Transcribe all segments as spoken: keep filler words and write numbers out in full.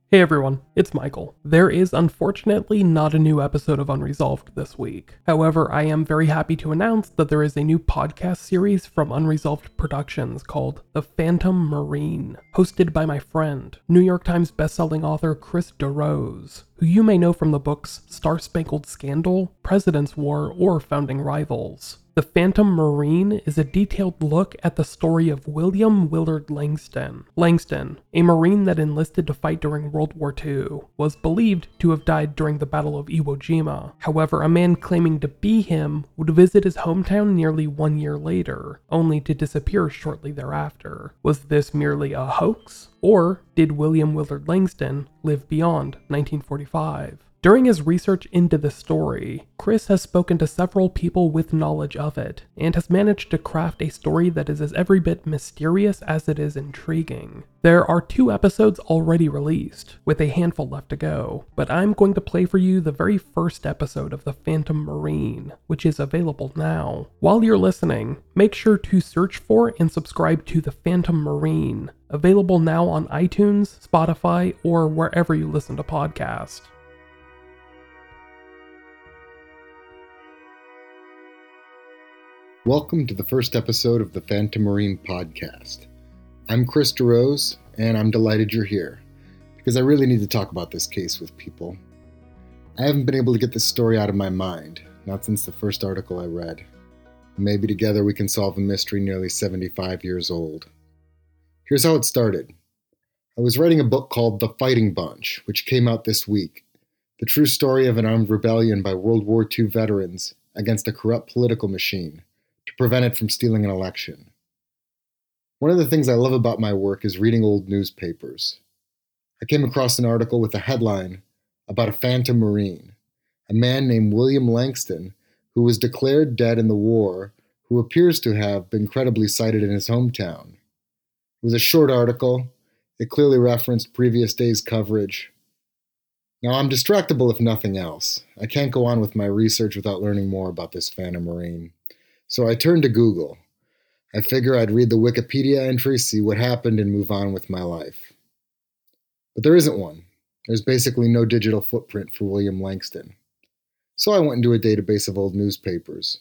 Hey everyone, it's Michael. There is unfortunately not a new episode of Unresolved this week. However, I am very happy to announce that there is a new podcast series from Unresolved Productions called The Phantom Marine, hosted by my friend, New York Times bestselling author Chris DeRose, who you may know from the books Star Spangled Scandal, President's War, or Founding Rivals. The Phantom Marine is a detailed look at the story of William Willard Langston. Langston, a Marine that enlisted to fight during World War Two, was believed to have died during the Battle of Iwo Jima. However, a man claiming to be him would visit his hometown nearly one year later, only to disappear shortly thereafter. Was this merely a hoax? Or did William Willard Langston live beyond nineteen forty-five? During his research into the story, Chris has spoken to several people with knowledge of it, and has managed to craft a story that is as every bit mysterious as it is intriguing. There are two episodes already released, with a handful left to go, but I'm going to play for you the very first episode of The Phantom Marine, which is available now. While you're listening, make sure to search for and subscribe to The Phantom Marine, available now on iTunes, Spotify, or wherever you listen to podcasts. Welcome to the first episode of the Phantom Marine podcast. I'm Chris DeRose, and I'm delighted you're here, because I really need to talk about this case with people. I haven't been able to get this story out of my mind, not since the first article I read. Maybe together we can solve a mystery nearly seventy-five years old. Here's how it started. I was writing a book called The Fighting Bunch, which came out this week, the true story of an armed rebellion by World War Two veterans against a corrupt political machine, to prevent it from stealing an election. One of the things I love about my work is reading old newspapers. I came across an article with a headline about a phantom Marine, a man named William Langston, who was declared dead in the war, who appears to have been credibly sighted in his hometown. It was a short article. It clearly referenced previous days' coverage. Now, I'm distractible if nothing else. I can't go on with my research without learning more about this phantom Marine. So I turned to Google. I figure I'd read the Wikipedia entry, see what happened, and move on with my life. But there isn't one. There's basically no digital footprint for William Langston. So I went into a database of old newspapers.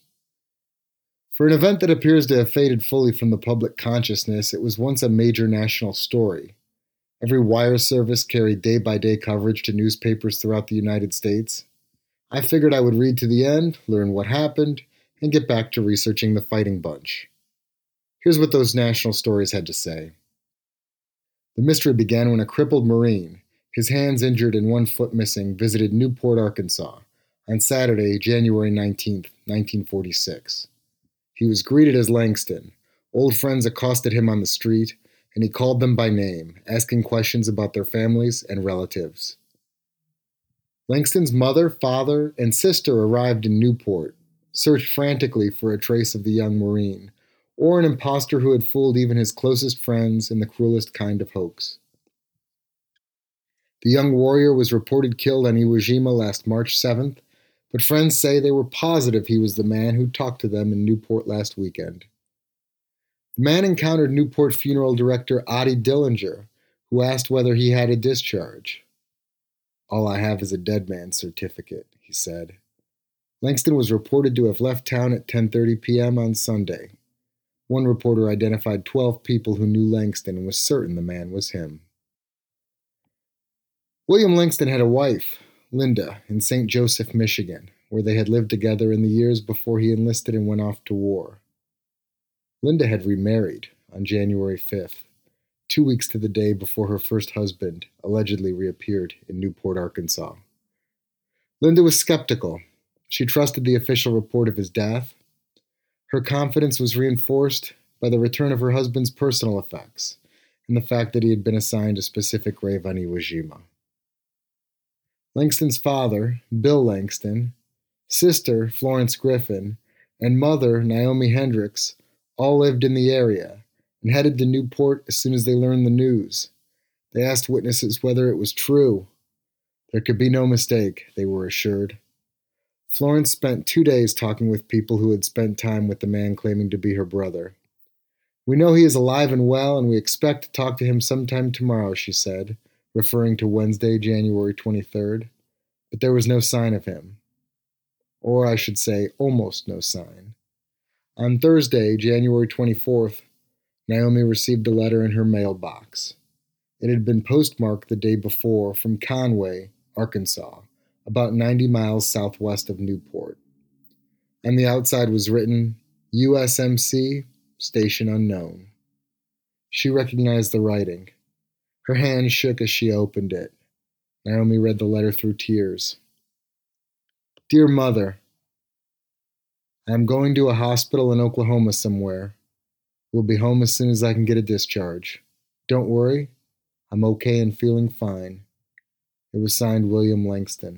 For an event that appears to have faded fully from the public consciousness, it was once a major national story. Every wire service carried day-by-day coverage to newspapers throughout the United States. I figured I would read to the end, learn what happened, and get back to researching the Fighting Bunch. Here's what those national stories had to say. The mystery began when a crippled Marine, his hands injured and one foot missing, visited Newport, Arkansas, on Saturday, January nineteenth, nineteen forty-six. He was greeted as Langston. Old friends accosted him on the street, and he called them by name, asking questions about their families and relatives. Langston's mother, father, and sister arrived in Newport, searched frantically for a trace of the young Marine, or an imposter who had fooled even his closest friends in the cruelest kind of hoax. The young warrior was reported killed on Iwo Jima last March seventh, but friends say they were positive he was the man who talked to them in Newport last weekend. The man encountered Newport funeral director Oddie Dillinger, who asked whether he had a discharge. "All I have is a dead man's certificate," he said. Langston was reported to have left town at ten thirty p.m. on Sunday. One reporter identified twelve people who knew Langston and was certain the man was him. William Langston had a wife, Linda, in Saint Joseph, Michigan, where they had lived together in the years before he enlisted and went off to war. Linda had remarried on January fifth, two weeks to the day before her first husband allegedly reappeared in Newport, Arkansas. Linda was skeptical. She trusted the official report of his death. Her confidence was reinforced by the return of her husband's personal effects and the fact that he had been assigned a specific grave on Iwo Jima. Langston's father, Bill Langston, sister, Florence Griffin, and mother, Naomi Hendricks, all lived in the area and headed to Newport as soon as they learned the news. They asked witnesses whether it was true. There could be no mistake, they were assured. Florence spent two days talking with people who had spent time with the man claiming to be her brother. "We know he is alive and well, and we expect to talk to him sometime tomorrow," she said, referring to Wednesday, January twenty-third, but there was no sign of him. Or I should say, almost no sign. On Thursday, January twenty-fourth, Naomi received a letter in her mailbox. It had been postmarked the day before from Conway, Arkansas, about ninety miles southwest of Newport. On the outside was written, U S M C, Station Unknown. She recognized the writing. Her hand shook as she opened it. Naomi read the letter through tears. Dear Mother, I am going to a hospital in Oklahoma somewhere. Will be home as soon as I can get a discharge. Don't worry, I'm okay and feeling fine. It was signed William Langston.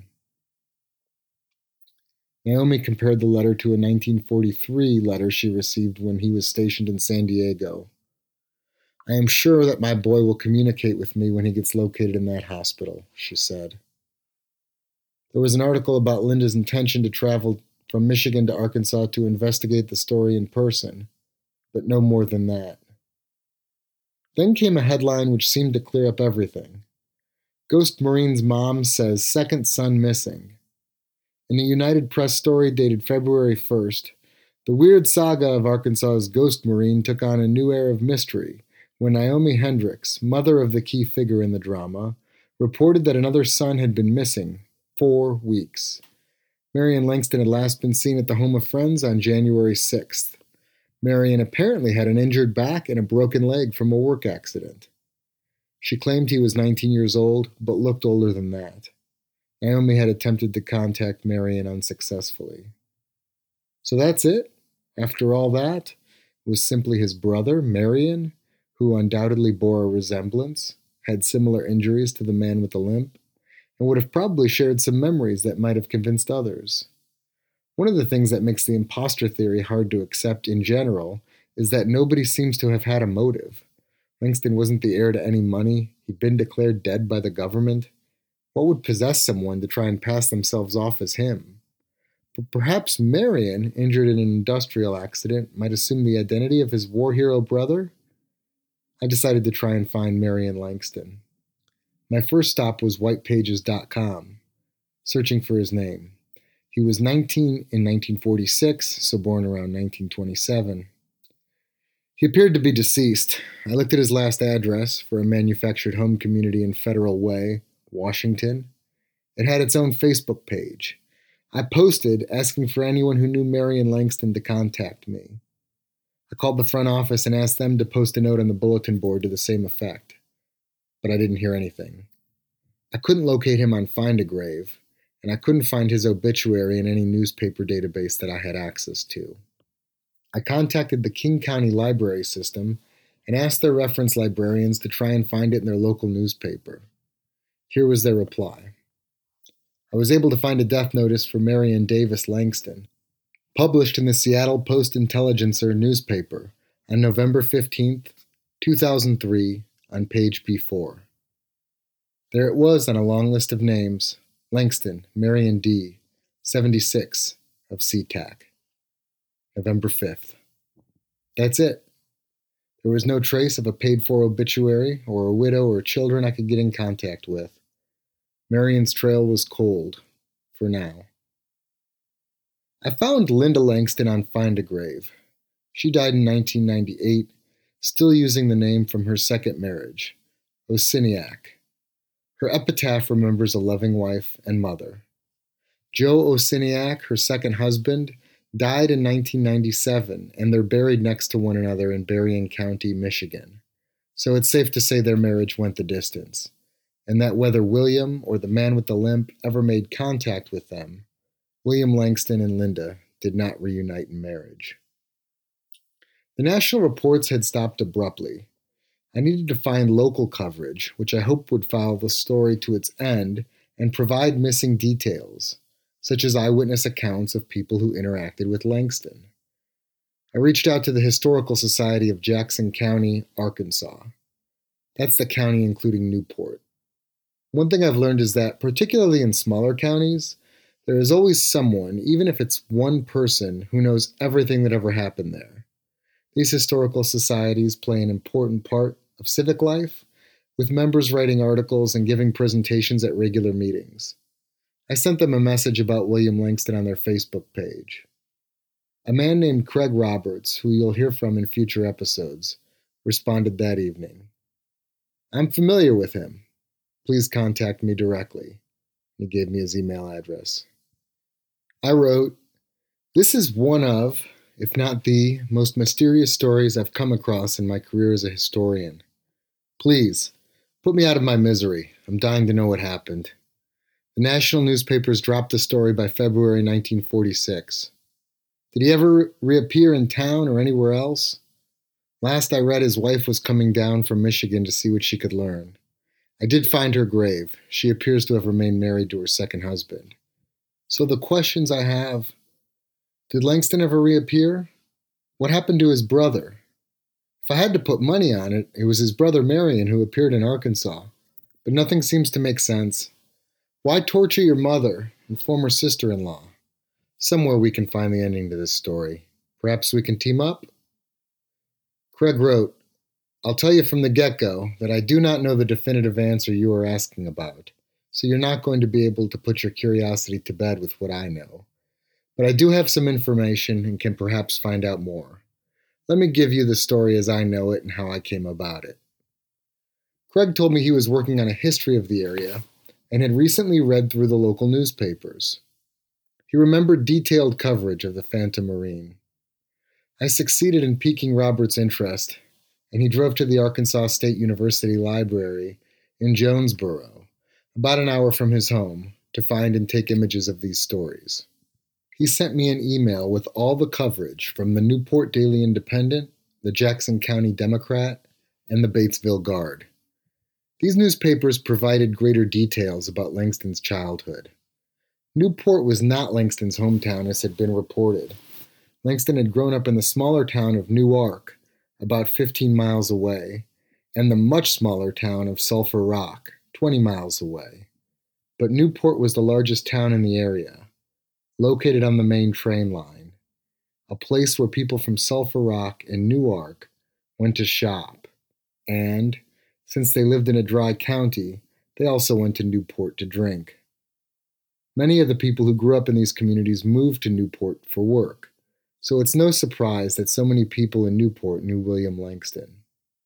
Naomi compared the letter to a nineteen forty-three letter she received when he was stationed in San Diego. I am sure that my boy will communicate with me when he gets located in that hospital, she said. There was an article about Linda's intention to travel from Michigan to Arkansas to investigate the story in person, but no more than that. Then came a headline which seemed to clear up everything. Ghost Marine's mom says second son missing. In a United Press story dated February first, the weird saga of Arkansas's Ghost Marine took on a new air of mystery when Naomi Hendricks, mother of the key figure in the drama, reported that another son had been missing four weeks. Marion Langston had last been seen at the home of friends on January sixth. Marion apparently had an injured back and a broken leg from a work accident. She claimed he was nineteen years old, but looked older than that. Naomi had attempted to contact Marion unsuccessfully. So that's it? After all that, it was simply his brother, Marion, who undoubtedly bore a resemblance, had similar injuries to the man with the limp, and would have probably shared some memories that might have convinced others. One of the things that makes the imposter theory hard to accept in general is that nobody seems to have had a motive. Langston wasn't the heir to any money. He'd been declared dead by the government. What would possess someone to try and pass themselves off as him? But perhaps Marion, injured in an industrial accident, might assume the identity of his war hero brother? I decided to try and find Marion Langston. My first stop was white pages dot com, searching for his name. He was nineteen in nineteen forty-six, so born around nineteen twenty-seven. He appeared to be deceased. I looked at his last address for a manufactured home community in Federal Way, Washington. It had its own Facebook page. I posted asking for anyone who knew Marion Langston to contact me. I called the front office and asked them to post a note on the bulletin board to the same effect, but I didn't hear anything. I couldn't locate him on Find a Grave, and I couldn't find his obituary in any newspaper database that I had access to. I contacted the King County Library System and asked their reference librarians to try and find it in their local newspaper. Here was their reply. I was able to find a death notice for Marion Davis Langston, published in the Seattle Post-Intelligencer newspaper on November fifteenth, two thousand three, on page B four. There it was on a long list of names, Langston, Marion D., seventy-six, of SeaTac. November fifth. That's it. There was no trace of a paid-for obituary or a widow or children I could get in contact with. Marion's trail was cold, for now. I found Linda Langston on Find a Grave. She died in nineteen ninety-eight, still using the name from her second marriage, Osiniak. Her epitaph remembers a loving wife and mother. Joe Osiniak, her second husband, died in nineteen ninety-seven, and they're buried next to one another in Berrien County, Michigan. So it's safe to say their marriage went the distance, and that whether William or the man with the limp ever made contact with them, William Langston and Linda did not reunite in marriage. The national reports had stopped abruptly. I needed to find local coverage, which I hoped would follow the story to its end and provide missing details, such as eyewitness accounts of people who interacted with Langston. I reached out to the Historical Society of Jackson County, Arkansas. That's the county including Newport. One thing I've learned is that, particularly in smaller counties, there is always someone, even if it's one person, who knows everything that ever happened there. These historical societies play an important part of civic life, with members writing articles and giving presentations at regular meetings. I sent them a message about William Langston on their Facebook page. A man named Craig Roberts, who you'll hear from in future episodes, responded that evening. I'm familiar with him. Please contact me directly. He gave me his email address. I wrote, "This is one of, if not the, most mysterious stories I've come across in my career as a historian. Please, put me out of my misery. I'm dying to know what happened." The national newspapers dropped the story by February nineteen forty-six. Did he ever reappear in town or anywhere else? Last I read, his wife was coming down from Michigan to see what she could learn. I did find her grave. She appears to have remained married to her second husband. So the questions I have: did Langston ever reappear? What happened to his brother? If I had to put money on it, it was his brother Marion who appeared in Arkansas. But nothing seems to make sense. Why torture your mother and former sister-in-law? Somewhere we can find the ending to this story. Perhaps we can team up? Craig wrote, "I'll tell you from the get-go that I do not know the definitive answer you are asking about, so you're not going to be able to put your curiosity to bed with what I know. But I do have some information and can perhaps find out more. Let me give you the story as I know it and how I came about it." Craig told me he was working on a history of the area and had recently read through the local newspapers. He remembered detailed coverage of the Phantom Marine. I succeeded in piquing Robert's interest, and he drove to the Arkansas State University Library in Jonesboro, about an hour from his home, to find and take images of these stories. He sent me an email with all the coverage from the Newport Daily Independent, the Jackson County Democrat, and the Batesville Guard. These newspapers provided greater details about Langston's childhood. Newport was not Langston's hometown as had been reported. Langston had grown up in the smaller town of Newark, about fifteen miles away, and the much smaller town of Sulphur Rock, twenty miles away. But Newport was the largest town in the area, located on the main train line, a place where people from Sulphur Rock and Newark went to shop, and, since they lived in a dry county, they also went to Newport to drink. Many of the people who grew up in these communities moved to Newport for work, so it's no surprise that so many people in Newport knew William Langston.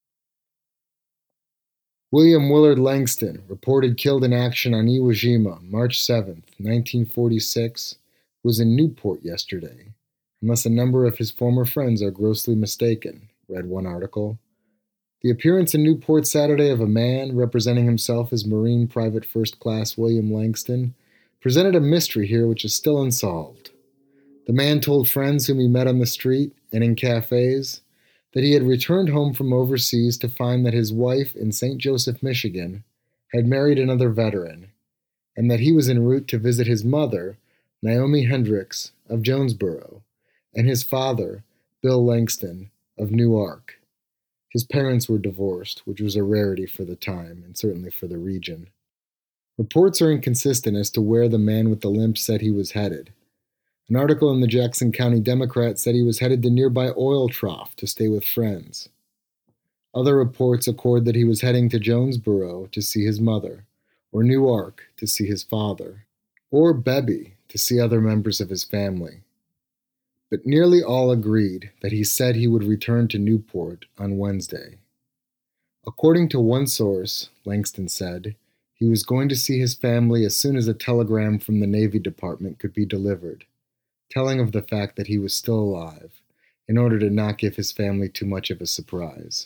William Willard Langston, reported killed in action on Iwo Jima, March seventh, nineteen forty-six, was in Newport yesterday, unless a number of his former friends are grossly mistaken, read one article. The appearance in Newport Saturday of a man representing himself as Marine Private First Class William Langston presented a mystery here which is still unsolved. The man told friends whom he met on the street and in cafes that he had returned home from overseas to find that his wife in Saint Joseph, Michigan, had married another veteran, and that he was en route to visit his mother, Naomi Hendricks, of Jonesboro, and his father, Bill Langston, of Newark. His parents were divorced, which was a rarity for the time, and certainly for the region. Reports are inconsistent as to where the man with the limp said he was headed. An article in the Jackson County Democrat said he was headed to nearby oil trough to stay with friends. Other reports accord that he was heading to Jonesboro to see his mother, or Newark to see his father, or Bebby to see other members of his family. But nearly all agreed that he said he would return to Newport on Wednesday. According to one source, Langston said, he was going to see his family as soon as a telegram from the Navy Department could be delivered, telling of the fact that he was still alive, in order to not give his family too much of a surprise.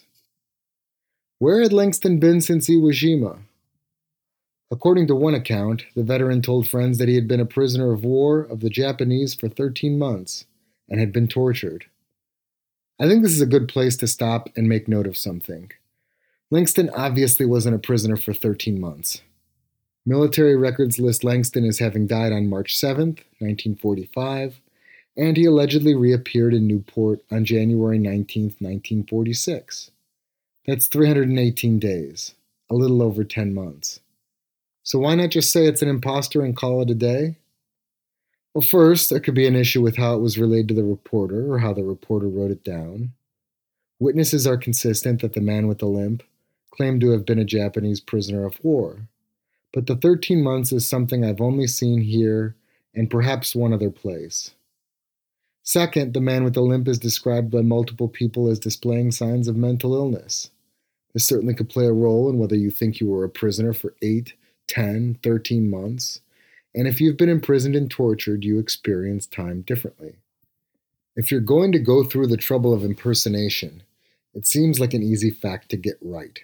Where had Langston been since Iwo Jima? According to one account, the veteran told friends that he had been a prisoner of war of the Japanese for thirteen months and had been tortured. I think this is a good place to stop and make note of something. Langston obviously wasn't a prisoner for thirteen months. Military records list Langston as having died on March seventh, nineteen forty-five, and he allegedly reappeared in Newport on January nineteenth, nineteen forty-six. That's three hundred eighteen days, a little over ten months. So why not just say it's an imposter and call it a day? Well, first, there could be an issue with how it was relayed to the reporter or how the reporter wrote it down. Witnesses are consistent that the man with the limp claimed to have been a Japanese prisoner of war. But the thirteen months is something I've only seen here and perhaps one other place. Second, the man with the limp is described by multiple people as displaying signs of mental illness. This certainly could play a role in whether you think you were a prisoner for eight, ten, thirteen months, and if you've been imprisoned and tortured, you experience time differently. If you're going to go through the trouble of impersonation, it seems like an easy fact to get right.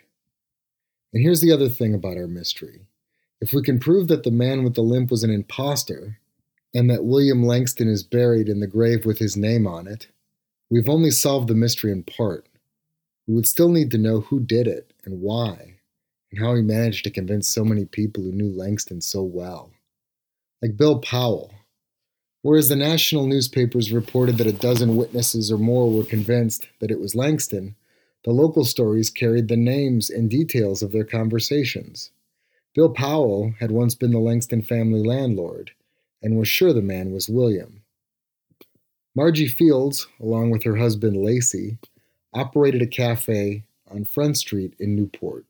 And here's the other thing about our mystery. If we can prove that the man with the limp was an imposter, and that William Langston is buried in the grave with his name on it, we've only solved the mystery in part. We would still need to know who did it, and why, and how he managed to convince so many people who knew Langston so well. Like Bill Powell. Whereas the national newspapers reported that a dozen witnesses or more were convinced that it was Langston, the local stories carried the names and details of their conversations. Bill Powell had once been the Langston family landlord, and was sure the man was William. Margie Fields, along with her husband Lacey, operated a cafe on Front Street in Newport.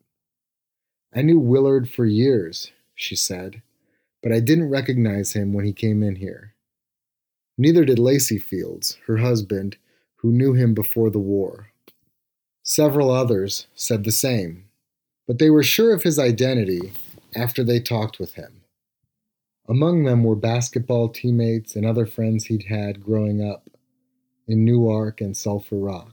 "I knew Willard for years," she said, "but I didn't recognize him when he came in here." Neither did Lacey Fields, her husband, who knew him before the war. Several others said the same, but they were sure of his identity after they talked with him. Among them were basketball teammates and other friends he'd had growing up in Newark and Sulphur Rock.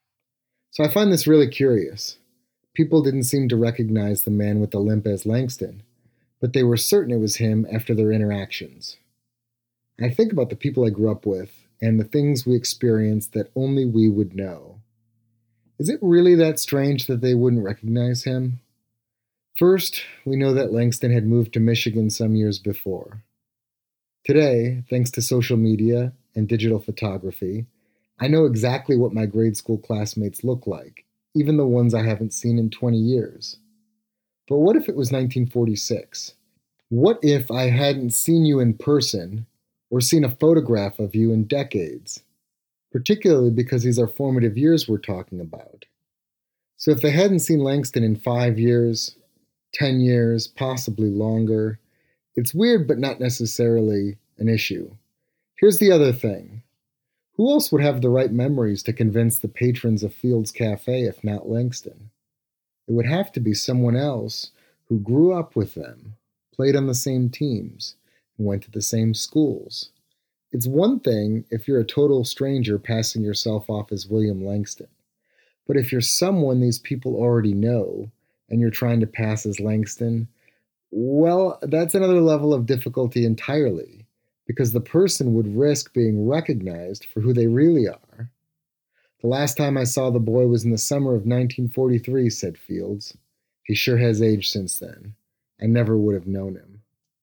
So I find this really curious. People didn't seem to recognize the man with the limp as Langston, but they were certain it was him after their interactions. I think about the people I grew up with and the things we experienced that only we would know. Is it really that strange that they wouldn't recognize him? First, we know that Langston had moved to Michigan some years before. Today, thanks to social media and digital photography, I know exactly what my grade school classmates look like, even the ones I haven't seen in twenty years. But what if it was nineteen forty-six? What if I hadn't seen you in person or seen a photograph of you in decades? Particularly because these are formative years we're talking about. So if they hadn't seen Langston in five years, ten years, possibly longer, it's weird but not necessarily an issue. Here's the other thing. Who else would have the right memories to convince the patrons of Fields Cafe if not Langston? It would have to be someone else who grew up with them, played on the same teams, and went to the same schools. It's one thing if you're a total stranger passing yourself off as William Langston. But if you're someone these people already know, and you're trying to pass as Langston, well, that's another level of difficulty entirely, because the person would risk being recognized for who they really are. "The last time I saw the boy was in the summer of nineteen forty-three, said Fields. "He sure has aged since then. I never would have known him."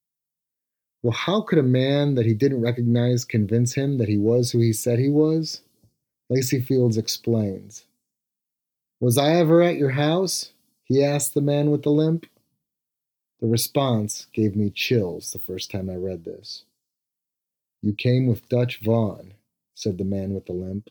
Well, how could a man that he didn't recognize convince him that he was who he said he was? Lacey Fields explains. "Was I ever at your house?" he asked the man with the limp. The response gave me chills the first time I read this. "You came with Dutch Vaughn," said the man with the limp.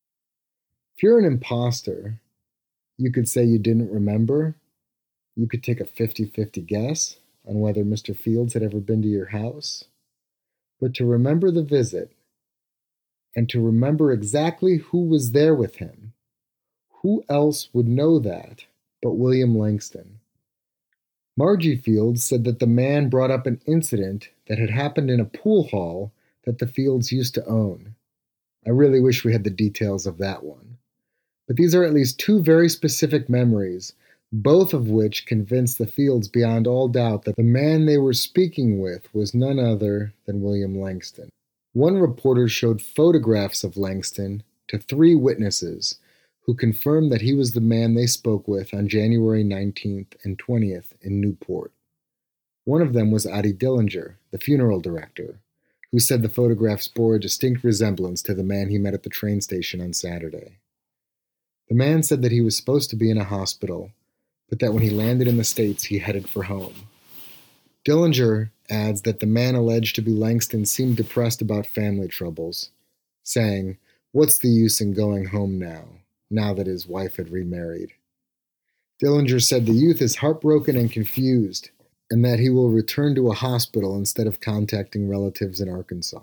If you're an imposter, you could say you didn't remember. You could take a fifty-fifty guess on whether Mister Fields had ever been to your house. But to remember the visit, and to remember exactly who was there with him, who else would know that but William Langston? Margie Fields said that the man brought up an incident that had happened in a pool hall that the Fields used to own. I really wish we had the details of that one. But these are at least two very specific memories, both of which convinced the Fields beyond all doubt that the man they were speaking with was none other than William Langston. One reporter showed photographs of Langston to three witnesses who confirmed that he was the man they spoke with on January nineteenth and twentieth in Newport. One of them was Addie Dillinger, the funeral director, who said the photographs bore a distinct resemblance to the man he met at the train station on Saturday. The man said that he was supposed to be in a hospital, but that when he landed in the States, he headed for home. Dillinger adds that the man alleged to be Langston seemed depressed about family troubles, saying, "What's the use in going home now, now that his wife had remarried?" Dillinger said the youth is heartbroken and confused, and that he will return to a hospital instead of contacting relatives in Arkansas.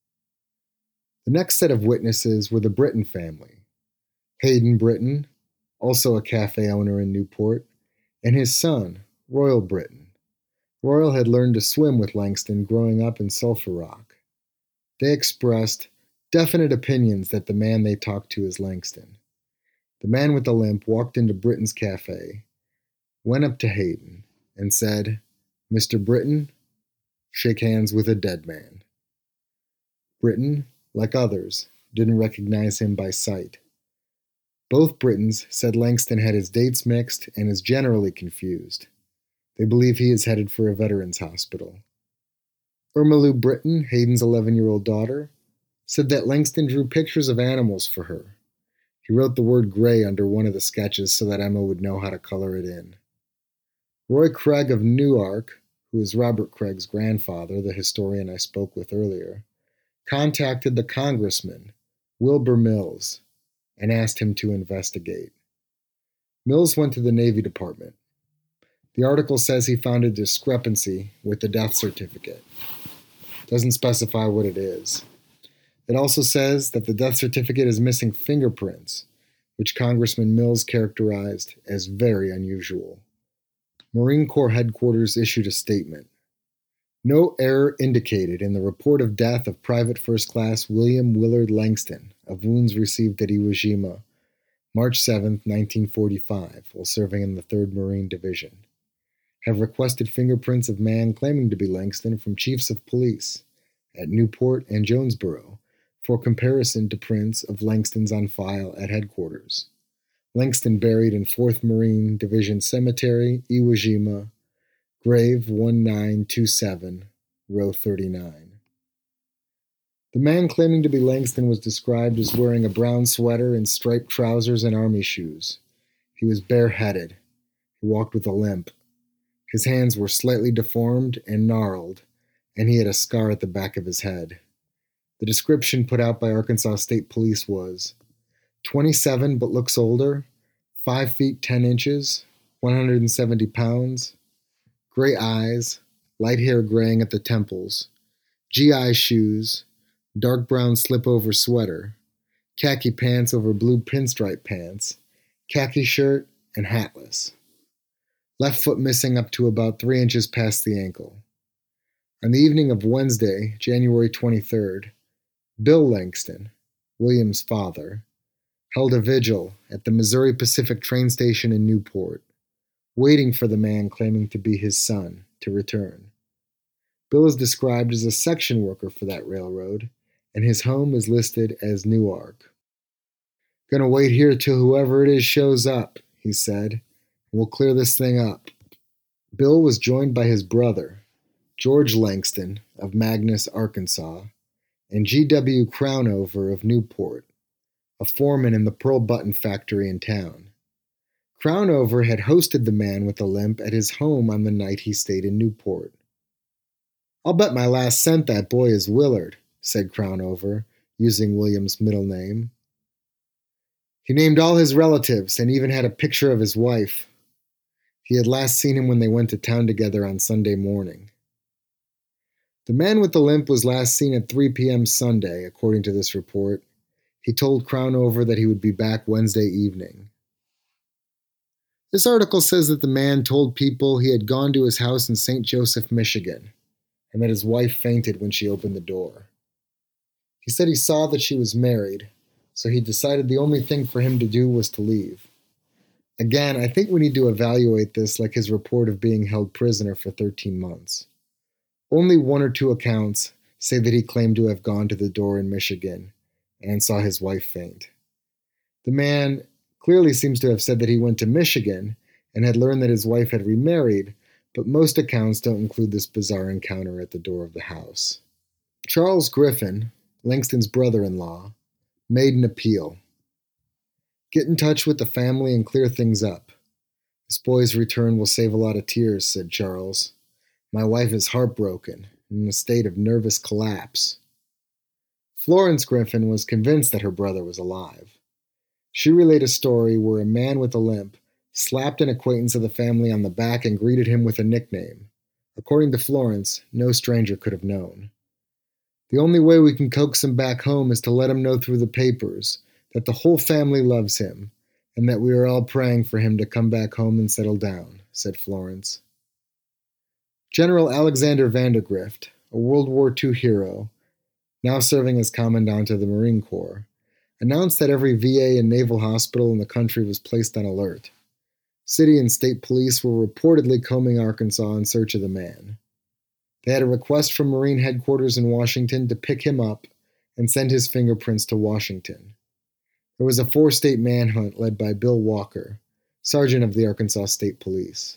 The next set of witnesses were the Britton family. Hayden Britton, also a cafe owner in Newport, and his son, Royal Britton. Royal had learned to swim with Langston growing up in Sulphur Rock. They expressed definite opinions that the man they talked to is Langston. The man with the limp walked into Britton's cafe, went up to Hayden, and said, "Mister Britton, shake hands with a dead man." Britton, like others, didn't recognize him by sight. Both Brittons said Langston had his dates mixed and is generally confused. They believe he is headed for a veterans hospital. Irma Lou Britton, Hayden's eleven-year-old daughter, said that Langston drew pictures of animals for her. He wrote the word gray under one of the sketches so that Emma would know how to color it in. Roy Craig of Newark, who is Robert Craig's grandfather, the historian I spoke with earlier, contacted the congressman, Wilbur Mills, and asked him to investigate. Mills went to the Navy Department. The article says he found a discrepancy with the death certificate. Doesn't specify what it is. It also says that the death certificate is missing fingerprints, which Congressman Mills characterized as very unusual. Marine Corps headquarters issued a statement. No error indicated in the report of death of Private First Class William Willard Langston of wounds received at Iwo Jima, March seventh, nineteen forty-five, while serving in the third Marine Division. Have requested fingerprints of man claiming to be Langston from chiefs of police at Newport and Jonesboro for comparison to prints of Langston's on file at headquarters. Langston buried in fourth Marine Division Cemetery, Iwo Jima, grave one nine two seven, row thirty-nine. The man claiming to be Langston was described as wearing a brown sweater and striped trousers and army shoes. He was bareheaded. He walked with a limp. His hands were slightly deformed and gnarled, and he had a scar at the back of his head. The description put out by Arkansas State Police was twenty-seven but looks older, five feet ten inches, one hundred seventy pounds, gray eyes, light hair graying at the temples, G I shoes, dark brown slip-over sweater, khaki pants over blue pinstripe pants, khaki shirt, and hatless. Left foot missing up to about three inches past the ankle. On the evening of Wednesday, January twenty-third, Bill Langston, William's father, held a vigil at the Missouri Pacific train station in Newport, waiting for the man claiming to be his son to return. Bill is described as a section worker for that railroad, and his home is listed as Newark. "Gonna wait here till whoever it is shows up," he said, "and we'll clear this thing up." Bill was joined by his brother, George Langston of Magnus, Arkansas, and G W Crownover of Newport, a foreman in the pearl button factory in town. Crownover had hosted the man with the limp at his home on the night he stayed in Newport. "I'll bet my last cent that boy is Willard," said Crownover, using William's middle name. He named all his relatives and even had a picture of his wife. He had last seen him when they went to town together on Sunday morning. The man with the limp was last seen at three p.m. Sunday, according to this report. He told Crownover that he would be back Wednesday evening. This article says that the man told people he had gone to his house in Saint Joseph, Michigan, and that his wife fainted when she opened the door. He said he saw that she was married, so he decided the only thing for him to do was to leave. Again, I think we need to evaluate this like his report of being held prisoner for thirteen months. Only one or two accounts say that he claimed to have gone to the door in Michigan and saw his wife faint. The man clearly seems to have said that he went to Michigan and had learned that his wife had remarried, but most accounts don't include this bizarre encounter at the door of the house. Charles Griffin, Langston's brother-in-law, made an appeal. "Get in touch with the family and clear things up. This boy's return will save a lot of tears," said Charles. "My wife is heartbroken, in a state of nervous collapse." Florence Griffin was convinced that her brother was alive. She relayed a story where a man with a limp slapped an acquaintance of the family on the back, and greeted him with a nickname. According to Florence, no stranger could have known. The only way we can coax him back home is to let him know through the papers that the whole family loves him and that we are all praying for him to come back home and settle down, said Florence. General Alexander Vandergrift, a World War Two hero, now serving as Commandant of the Marine Corps, announced that every V A and naval hospital in the country was placed on alert. City and state police were reportedly combing Arkansas in search of the man. They had a request from Marine headquarters in Washington to pick him up and send his fingerprints to Washington. There was a four-state manhunt led by Bill Walker, sergeant of the Arkansas State Police.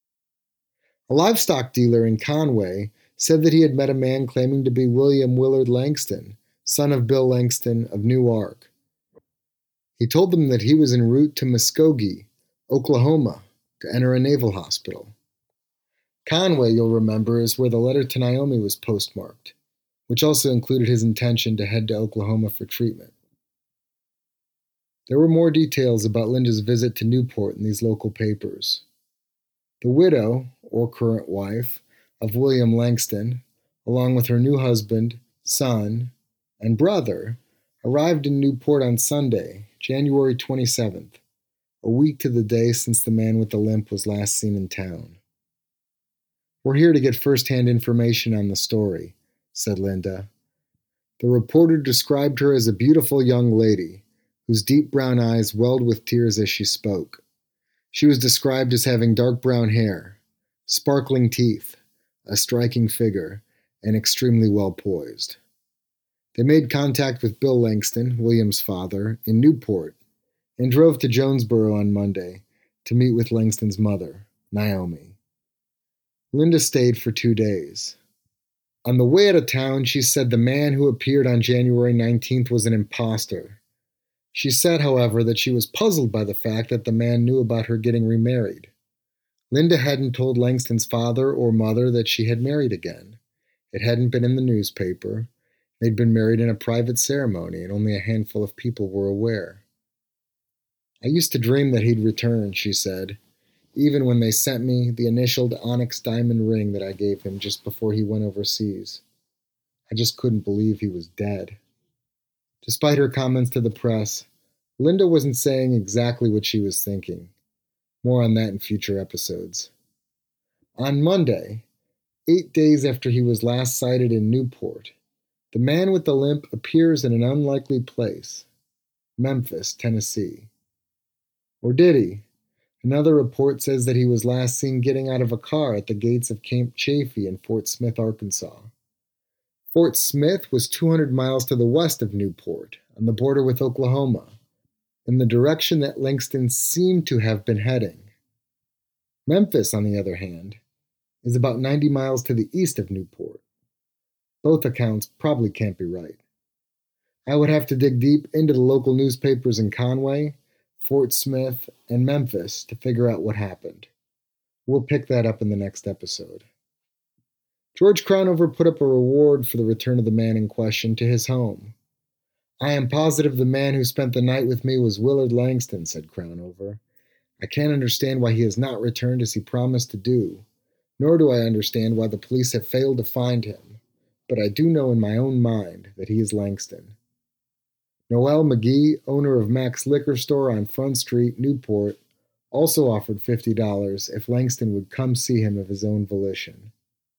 A livestock dealer in Conway said that he had met a man claiming to be William Willard Langston, son of Bill Langston of Newark. He told them that he was en route to Muskogee, Oklahoma, to enter a naval hospital. Conway, you'll remember, is where the letter to Naomi was postmarked, which also included his intention to head to Oklahoma for treatment. There were more details about Linda's visit to Newport in these local papers. The widow, or current wife, of William Langston, along with her new husband, son, and brother, arrived in Newport on Sunday, January twenty-seventh, a week to the day since the man with the limp was last seen in town. "We're here to get first-hand information on the story," said Linda. The reporter described her as a beautiful young lady, whose deep brown eyes welled with tears as she spoke. She was described as having dark brown hair, sparkling teeth, a striking figure, and extremely well poised. They made contact with Bill Langston, William's father, in Newport, and drove to Jonesboro on Monday to meet with Langston's mother, Naomi. Linda stayed for two days. On the way out of town, she said the man who appeared on January nineteenth was an imposter. She said, however, that she was puzzled by the fact that the man knew about her getting remarried. Linda hadn't told Langston's father or mother that she had married again. It hadn't been in the newspaper. They'd been married in a private ceremony, and only a handful of people were aware. "I used to dream that he'd return," she said, "even when they sent me the initialed onyx diamond ring that I gave him just before he went overseas. I just couldn't believe he was dead." Despite her comments to the press, Linda wasn't saying exactly what she was thinking. More on that in future episodes. On Monday, eight days after he was last sighted in Newport, the man with the limp appears in an unlikely place, Memphis, Tennessee. Or did he? Another report says that he was last seen getting out of a car at the gates of Camp Chaffee in Fort Smith, Arkansas. Fort Smith was two hundred miles to the west of Newport, on the border with Oklahoma, in the direction that Langston seemed to have been heading. Memphis, on the other hand, is about ninety miles to the east of Newport. Both accounts probably can't be right. I would have to dig deep into the local newspapers in Conway, Fort Smith, and Memphis to figure out what happened. We'll pick that up in the next episode. George Crownover put up a reward for the return of the man in question to his home. "I am positive the man who spent the night with me was Willard Langston," said Crownover. "I can't understand why he has not returned as he promised to do, nor do I understand why the police have failed to find him, but I do know in my own mind that he is Langston." Noel McGee, owner of Mac's Liquor Store on Front Street, Newport, also offered fifty dollars if Langston would come see him of his own volition.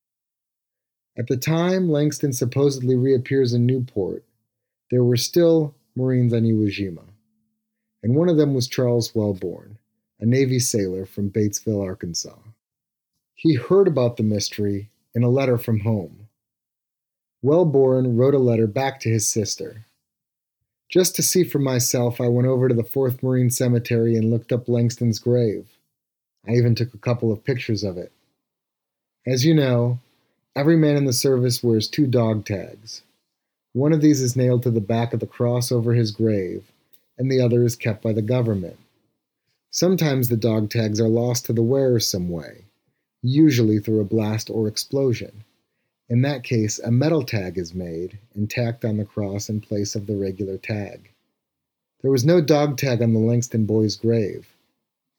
At the time Langston supposedly reappears in Newport, there were still Marines on Iwo Jima, and one of them was Charles Wellborn, a Navy sailor from Batesville, Arkansas. He heard about the mystery in a letter from home. Wellborn wrote a letter back to his sister. "Just to see for myself, I went over to the fourth Marine Cemetery and looked up Langston's grave. I even took a couple of pictures of it. As you know, every man in the service wears two dog tags. One of these is nailed to the back of the cross over his grave, and the other is kept by the government. Sometimes the dog tags are lost to the wearer some way, usually through a blast or explosion. In that case, a metal tag is made and tacked on the cross in place of the regular tag. There was no dog tag on the Langston boy's grave.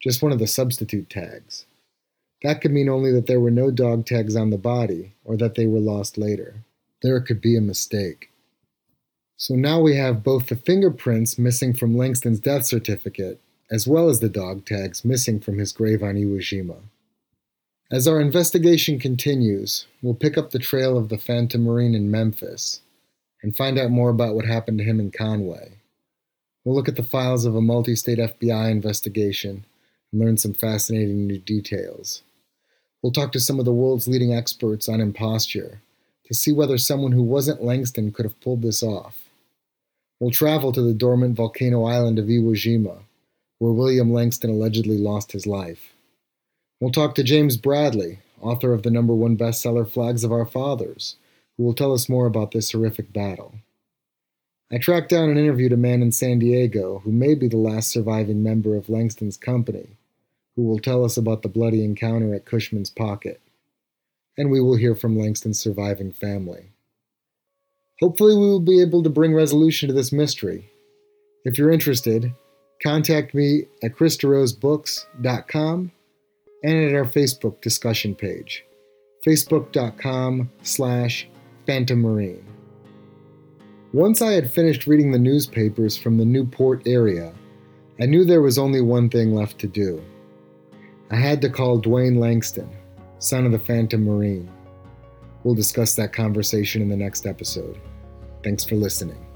just one of the substitute tags. That could mean only that there were no dog tags on the body, or that they were lost later. There could be a mistake. So now we have both the fingerprints missing from Langston's death certificate, as well as the dog tags missing from his grave on Iwo Jima. As our investigation continues, we'll pick up the trail of the Phantom Marine in Memphis and find out more about what happened to him in Conway. We'll look at the files of a multi-state F B I investigation and learn some fascinating new details. We'll talk to some of the world's leading experts on imposture to see whether someone who wasn't Langston could have pulled this off. We'll travel to the dormant volcano island of Iwo Jima, where William Langston allegedly lost his life. We'll talk to James Bradley, author of the number one bestseller Flags of Our Fathers, who will tell us more about this horrific battle. I tracked down and interviewed a man in San Diego who may be the last surviving member of Langston's company, who will tell us about the bloody encounter at Cushman's Pocket. And we will hear from Langston's surviving family. Hopefully we will be able to bring resolution to this mystery. If you're interested, contact me at chris derose books dot com and at our Facebook discussion page, facebook.com slash Phantom Marine. Once I had finished reading the newspapers from the Newport area, I knew there was only one thing left to do. I had to call Dwayne Langston, son of the Phantom Marine. We'll discuss that conversation in the next episode. Thanks for listening.